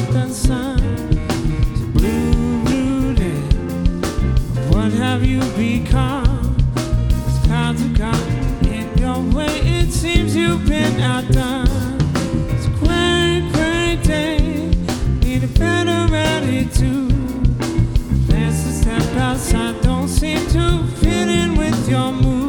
the sun. So blue, blue day, what have you become? As clouds have gotten in your way, it seems you've been outdone.